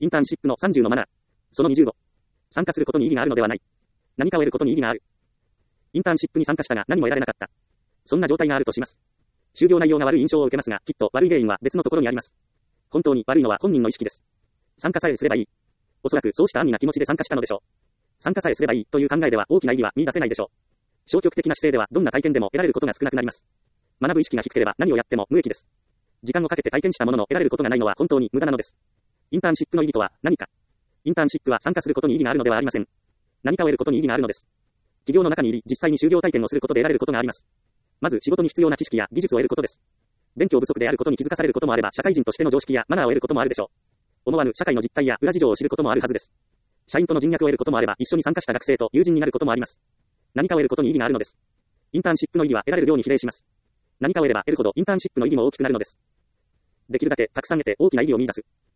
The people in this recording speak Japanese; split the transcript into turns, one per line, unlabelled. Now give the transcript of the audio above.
インターンシップの30のマナー。その25。参加することに意義があるのではない。何かを得ることに意義がある。インターンシップに参加したが何も得られなかった。そんな状態があるとします。就業内容が悪い印象を受けますが、きっと悪い原因は別のところにあります。本当に悪いのは本人の意識です。参加さえすればいい。おそらくそうした安易な気持ちで参加したのでしょう。参加さえすればいいという考えでは大きな意義は見出せないでしょう。消極的な姿勢ではどんな体験でも得られることが少なくなります。学ぶ意識が低ければ何をやっても無益です。時間をかけて体験したものの得られることがないのは本当に無駄なのです。インターンシップの意義とは何か。インターンシップは参加することに意義があるのではありません。何かを得ることに意義があるのです。企業の中に入り実際に就業体験をすることで得られることがあります。まず仕事に必要な知識や技術を得ることです。勉強不足であることに気づかされることもあれば、社会人としての常識やマナーを得ることもあるでしょう。思わぬ社会の実態や裏事情を知ることもあるはずです。社員との人脈を得ることもあれば、一緒に参加した学生と友人になることもあります。何かを得ることに意義があるのです。インターンシップの意義は得られる量に比例します。何かを得れば得るほどインターンシップの意義も大きくなるのです。できるだけたくさん得て大きな意義を見出す。